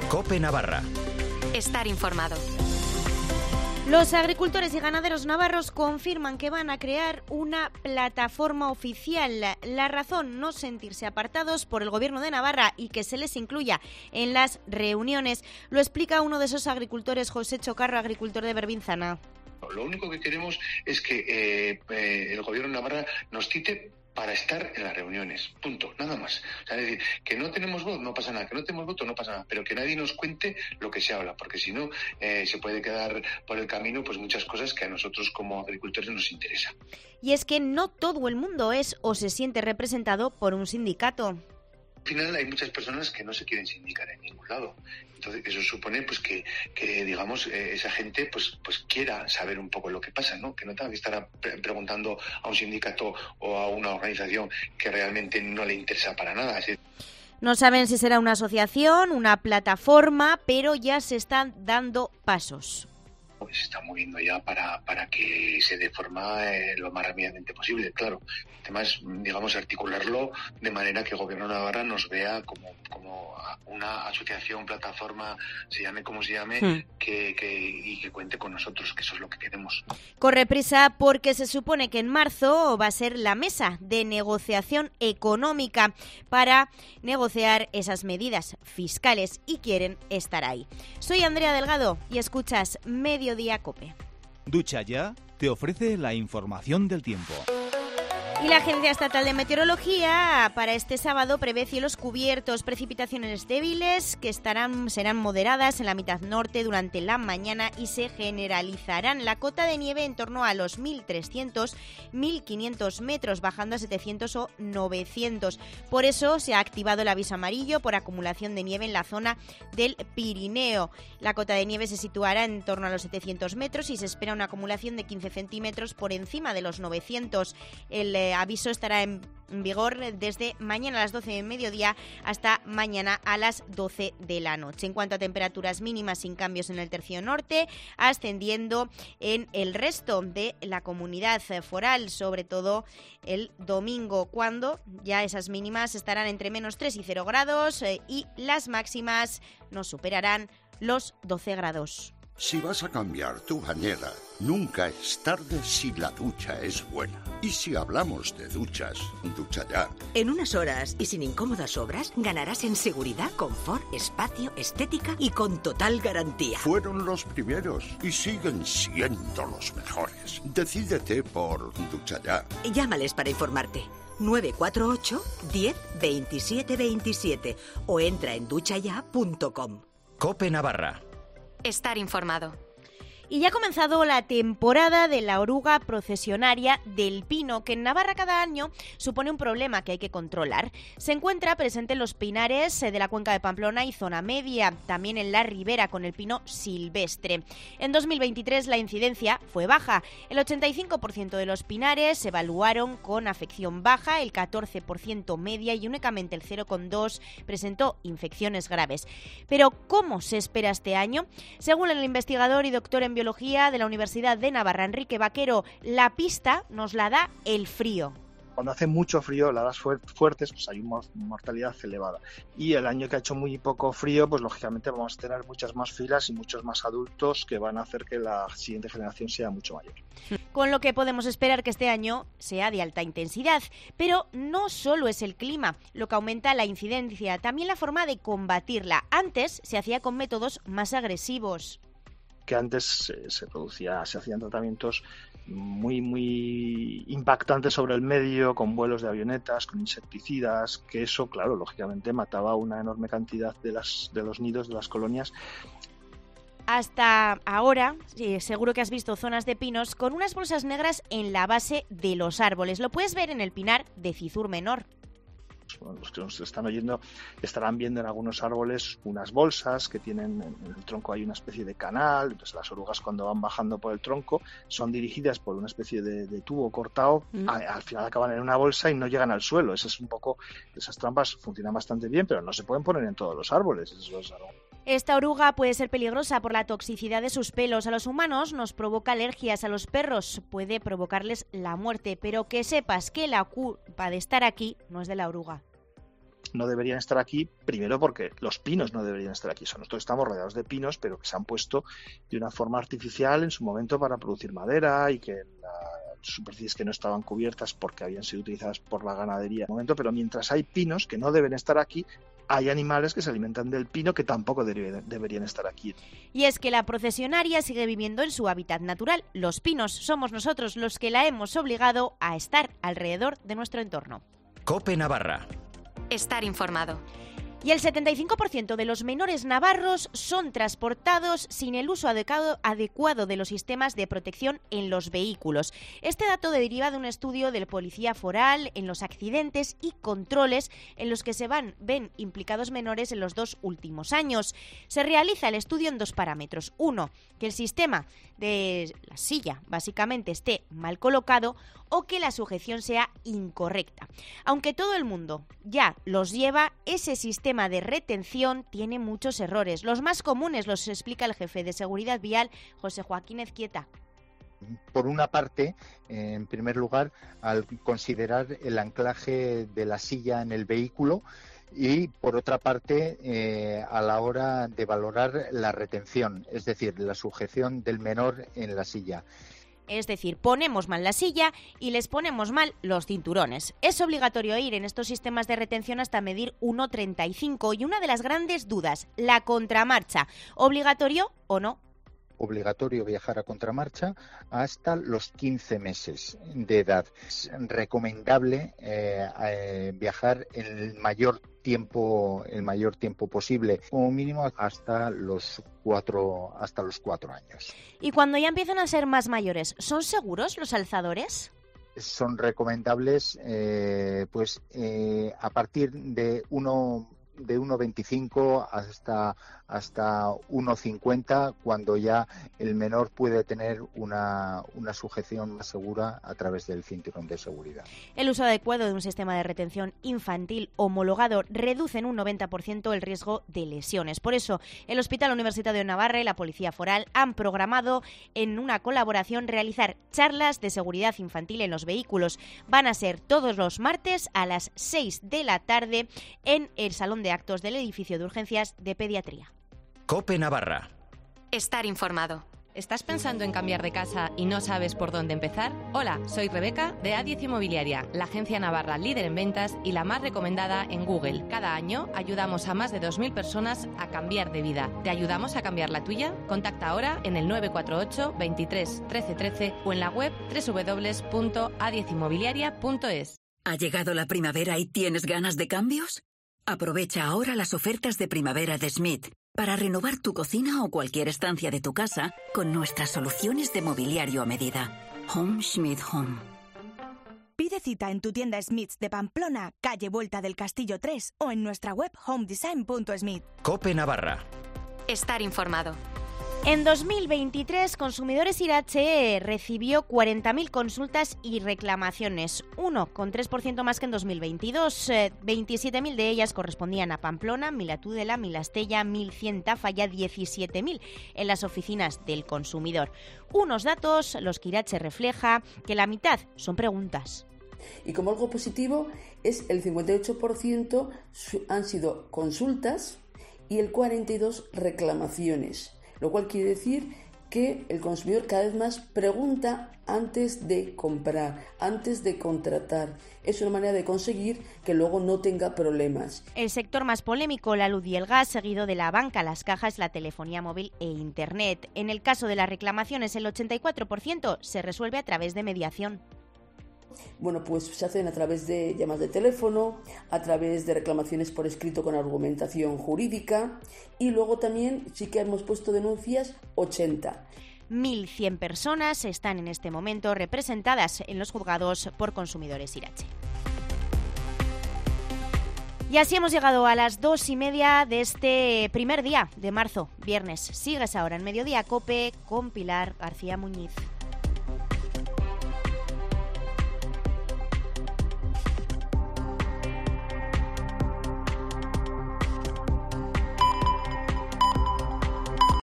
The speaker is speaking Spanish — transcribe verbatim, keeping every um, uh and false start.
COPE Navarra. Estar informado. Los agricultores y ganaderos navarros confirman que van a crear una plataforma oficial. La razón, no sentirse apartados por el Gobierno de Navarra y que se les incluya en las reuniones. Lo explica uno de esos agricultores, José Chocarro, agricultor de Berbinzana. Lo único que queremos es que eh, eh, el Gobierno de Navarra nos cite para estar en las reuniones, punto, nada más. O sea, es decir, que no tenemos voz, no pasa nada, que no tenemos voto, no pasa nada, pero que nadie nos cuente lo que se habla, porque si no, eh, se puede quedar por el camino pues muchas cosas que a nosotros como agricultores nos interesa. Y es que no todo el mundo es o se siente representado por un sindicato. Al final hay muchas personas que no se quieren sindicar en ningún lado. Entonces eso supone pues que, que digamos, eh, esa gente pues pues quiera saber un poco lo que pasa, ¿no? Que no tenga que estar pre- preguntando a un sindicato o a una organización que realmente no le interesa para nada. Así... No saben si será una asociación, una plataforma, pero ya se están dando pasos. Se está moviendo ya para, para que se dé forma eh, lo más rápidamente posible, claro. El tema es, digamos, articularlo de manera que el Gobierno de Navarra nos vea como, como una asociación, plataforma, se llame como se llame, hmm. que, que, y que cuente con nosotros, que eso es lo que queremos. Corre prisa porque se supone que en marzo va a ser la mesa de negociación económica para negociar esas medidas fiscales y quieren estar ahí. Soy Andrea Delgado y escuchas Mediodía COPE. Ducha Ya te ofrece la información del tiempo. Y la Agencia Estatal de Meteorología para este sábado prevé cielos cubiertos, precipitaciones débiles que estarán serán moderadas en la mitad norte durante la mañana y se generalizarán. La cota de nieve en torno a los mil trescientos a mil quinientos metros, bajando a setecientos o novecientos. Por eso se ha activado el aviso amarillo por acumulación de nieve en la zona del Pirineo. La cota de nieve se situará en torno a los setecientos metros y se espera una acumulación de quince centímetros por encima de los novecientos. El eh, aviso estará en vigor desde mañana a las doce de mediodía hasta mañana a las doce de la noche. En cuanto a temperaturas mínimas, sin cambios en el tercio norte, ascendiendo en el resto de la comunidad foral, sobre todo el domingo, cuando ya esas mínimas estarán entre menos tres y cero grados eh, y las máximas no superarán los doce grados. Si vas a cambiar tu bañera, nunca es tarde si la ducha es buena. Y si hablamos de duchas, Ducha Ya. En unas horas y sin incómodas obras, ganarás en seguridad, confort, espacio, estética y con total garantía. Fueron los primeros y siguen siendo los mejores. Decídete por Ducha Ya. Llámales para informarte. nueve cuatro ocho, diez, veintisiete, veintisiete o entra en ducha ya punto com. COPE Navarra. Estar informado. Y ya ha comenzado la temporada de la oruga procesionaria del pino, que en Navarra cada año supone un problema que hay que controlar. Se encuentra presente en los pinares de la cuenca de Pamplona y zona media, también en la ribera con el pino silvestre. En dos mil veintitrés la incidencia fue baja. El ochenta y cinco por ciento de los pinares se evaluaron con afección baja, el catorce por ciento media y únicamente el cero coma dos por ciento presentó infecciones graves. Pero ¿cómo se espera este año? Según el investigador y doctor en Biología de la Universidad de Navarra, Enrique Vaquero, la pista nos la da el frío. Cuando hace mucho frío, heladas fuertes, pues hay una mortalidad elevada. Y el año que ha hecho muy poco frío, pues lógicamente vamos a tener muchas más filas y muchos más adultos que van a hacer que la siguiente generación sea mucho mayor. Con lo que podemos esperar que este año sea de alta intensidad. Pero no solo es el clima lo que aumenta la incidencia, también la forma de combatirla. Antes se hacía con métodos más agresivos. Que antes se, se producía, se hacían tratamientos muy muy impactantes sobre el medio, con vuelos de avionetas, con insecticidas, que eso, claro, lógicamente mataba una enorme cantidad de las de los nidos de las colonias. Hasta ahora, sí, seguro que has visto zonas de pinos con unas bolsas negras en la base de los árboles. Lo puedes ver en el pinar de Cizur Menor. Los que nos están oyendo estarán viendo en algunos árboles unas bolsas que tienen en el tronco, hay una especie de canal. Entonces las orugas, cuando van bajando por el tronco, son dirigidas por una especie de, de tubo cortado, mm. a, al final acaban en una bolsa y no llegan al suelo. Ese es un poco, esas trampas funcionan bastante bien, pero no se pueden poner en todos los árboles. Eso es algo. Esta oruga puede ser peligrosa por la toxicidad de sus pelos. A los humanos nos provoca alergias, a los perros puede provocarles la muerte, pero que sepas que la culpa de estar aquí no es de la oruga. no deberían estar aquí, primero porque los pinos no deberían estar aquí. O sea, nosotros estamos rodeados de pinos, pero que se han puesto de una forma artificial en su momento para producir madera y que las superficies que no estaban cubiertas porque habían sido utilizadas por la ganadería en el momento, pero mientras hay pinos que no deben estar aquí, hay animales que se alimentan del pino que tampoco debe, deberían estar aquí. Y es que la procesionaria sigue viviendo en su hábitat natural. Los pinos somos nosotros los que la hemos obligado a estar alrededor de nuestro entorno. COPE Navarra. Estar informado. Y el setenta y cinco por ciento de los menores navarros son transportados sin el uso adecuado, adecuado de los sistemas de protección en los vehículos. Este dato deriva de un estudio del Policía Foral en los accidentes y controles en los que se van, ven implicados menores en los dos últimos años. Se realiza el estudio en dos parámetros. Uno, que el sistema de la silla básicamente esté mal colocado o que la sujeción sea incorrecta. Aunque todo el mundo ya los lleva, ese sistema de retención tiene muchos errores. Los más comunes los explica el jefe de Seguridad Vial, José Joaquín Ezquieta. Por una parte, en primer lugar, al considerar el anclaje de la silla en el vehículo, y por otra parte eh, a la hora de valorar la retención, es decir, la sujeción del menor en la silla. Es decir, ponemos mal la silla y les ponemos mal los cinturones. Es obligatorio ir en estos sistemas de retención hasta medir uno treinta y cinco y una de las grandes dudas, la contramarcha. ¿Obligatorio o no? Obligatorio viajar a contramarcha hasta los quince meses de edad. Es recomendable eh, eh, viajar en el mayor tiempo, el mayor tiempo posible, como mínimo hasta los cuatro, hasta los cuatro años. Y cuando ya empiezan a ser más mayores, ¿son seguros los alzadores? Son recomendables, eh, pues eh, a partir de uno de uno veinticinco hasta hasta uno cincuenta, cuando ya el menor puede tener una, una sujeción más segura a través del cinturón de seguridad. El uso adecuado de un sistema de retención infantil homologado reduce en un noventa por ciento el riesgo de lesiones. Por eso, el Hospital Universitario de Navarra y la Policía Foral han programado en una colaboración realizar charlas de seguridad infantil en los vehículos. Van a ser todos los martes a las seis de la tarde en el Salón de Actos del edificio de urgencias de pediatría. COPE Navarra. Estar informado. ¿Estás pensando en cambiar de casa y no sabes por dónde empezar? Hola, soy Rebeca de A diez Inmobiliaria, la agencia navarra líder en ventas y la más recomendada en Google. Cada año ayudamos a más de dos mil personas a cambiar de vida. ¿Te ayudamos a cambiar la tuya? Contacta ahora en el nueve cuatro ocho, veintitrés, trece trece o en la web doble u doble u doble u punto a diez inmobiliaria punto es. ¿Ha llegado la primavera y tienes ganas de cambios? Aprovecha ahora las ofertas de primavera de Schmidt para renovar tu cocina o cualquier estancia de tu casa con nuestras soluciones de mobiliario a medida. Home Schmidt Home. Pide cita en tu tienda Schmitz de Pamplona, calle Vuelta del Castillo tres o en nuestra web home design punto schmidt. COPE Navarra. Estar informado. En dos mil veintitrés, Consumidores Irache recibió cuarenta mil consultas y reclamaciones, uno coma tres por ciento más que en dos mil veintidós. veintisiete mil de ellas correspondían a Pamplona, Milatudela, Milastella, mil cien Tafalla, diecisiete mil en las oficinas del consumidor. Unos datos, los que Irache refleja, que la mitad son preguntas. Y como algo positivo, es el cincuenta y ocho por ciento han sido consultas y el cuarenta y dos por ciento reclamaciones. Lo cual quiere decir que el consumidor cada vez más pregunta antes de comprar, antes de contratar. Es una manera de conseguir que luego no tenga problemas. El sector más polémico, la luz y el gas, seguido de la banca, las cajas, la telefonía móvil e Internet. En el caso de las reclamaciones, el ochenta y cuatro por ciento se resuelve a través de mediación. Bueno, pues se hacen a través de llamadas de teléfono, a través de reclamaciones por escrito con argumentación jurídica y luego también sí que hemos puesto denuncias ochenta. mil cien personas están en este momento representadas en los juzgados por Consumidores Irache. Y así hemos llegado a las dos y media de este primer día de marzo, viernes. Sigues ahora en Mediodía COPE con Pilar García Muñiz.